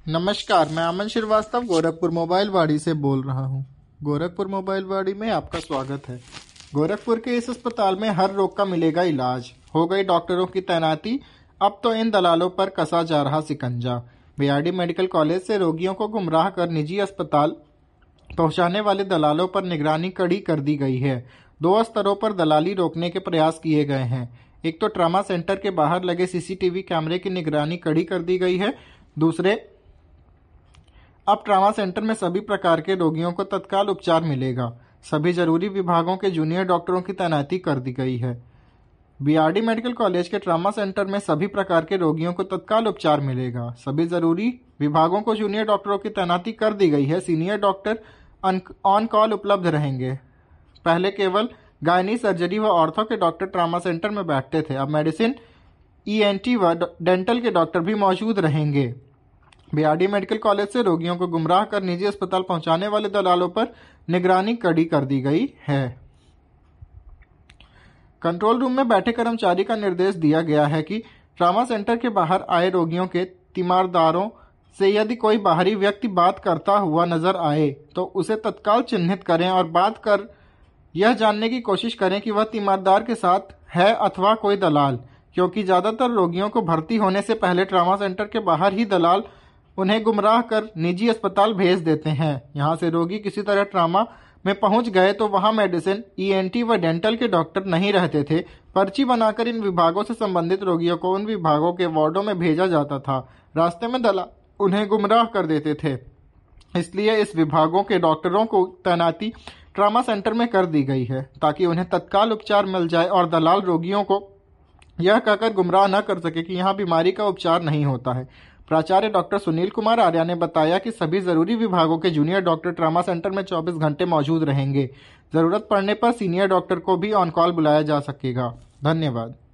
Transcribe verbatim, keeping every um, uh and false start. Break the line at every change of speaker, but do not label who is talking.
नमस्कार, मैं अमन श्रीवास्तव गोरखपुर मोबाइल वाड़ी से बोल रहा हूँ। गोरखपुर मोबाइल वाड़ी में आपका स्वागत है। गोरखपुर के इस अस्पताल में हर रोग का मिलेगा इलाज। हो गई डॉक्टरों की तैनाती, अब तो इन दलालों पर कसा जा रहा शिकंजा। बीआरडी मेडिकल कॉलेज से रोगियों को गुमराह कर निजी अस्पताल पहुंचाने वाले दलालों पर निगरानी कड़ी कर दी गई है। दो स्तरों पर दलाली रोकने के प्रयास किए गए हैं। एक तो ट्रामा सेंटर के बाहर लगे सीसीटीवी कैमरे की निगरानी कड़ी कर दी गई है। दूसरे, अब ट्रामा सेंटर में सभी प्रकार के रोगियों को तत्काल उपचार मिलेगा। सभी जरूरी विभागों के जूनियर डॉक्टरों की तैनाती कर दी गई है। बीआरडी मेडिकल कॉलेज के ट्रामा सेंटर में सभी प्रकार के रोगियों को तत्काल उपचार मिलेगा। सभी जरूरी विभागों को जूनियर डॉक्टरों की तैनाती कर दी गई है। सीनियर डॉक्टर ऑन कॉल उपलब्ध रहेंगे। पहले केवल गायनी, सर्जरी व ऑर्थो के डॉक्टर ट्रामा सेंटर में बैठते थे। अब मेडिसिन, ईएनटी व डेंटल के डॉक्टर भी मौजूद रहेंगे। बीआरडी मेडिकल कॉलेज से रोगियों को गुमराह कर निजी अस्पताल पहुंचाने वाले दलालों पर निगरानी कड़ी कर दी गई है। कंट्रोल रूम में बैठे कर्मचारी का निर्देश दिया गया है कि ट्रामा सेंटर के बाहर आए रोगियों के तीमारदारों से यदि कोई बाहरी व्यक्ति बात करता हुआ नजर आए तो उसे तत्काल चिन्हित करें और बात कर यह जानने की कोशिश करें कि वह तीमारदार के साथ है अथवा कोई दलाल, क्योंकि ज्यादातर रोगियों को भर्ती होने से पहले ट्रामा सेंटर के बाहर ही दलाल उन्हें गुमराह कर निजी अस्पताल भेज देते हैं। यहाँ से रोगी किसी तरह ट्रामा में पहुंच गए तो वहां मेडिसिन, ईएनटी व डेंटल के डॉक्टर नहीं रहते थे। पर्ची बनाकर इन विभागों से संबंधित रोगियों को उन विभागों के वार्डों में भेजा जाता था। रास्ते में दलाल उन्हें गुमराह कर देते थे। इसलिए इस विभागों के डॉक्टरों को तैनाती ट्रामा सेंटर में कर दी गई है ताकि उन्हें तत्काल उपचार मिल जाए और दलाल रोगियों को यह कहकर गुमराह न कर सके कि यहाँ बीमारी का उपचार नहीं होता है। प्राचार्य डॉक्टर सुनील कुमार आर्या ने बताया कि सभी जरूरी विभागों के जूनियर डॉक्टर ट्रामा सेंटर में चौबीस घंटे मौजूद रहेंगे। जरूरत पड़ने पर सीनियर डॉक्टर को भी ऑन कॉल बुलाया जा सकेगा। धन्यवाद।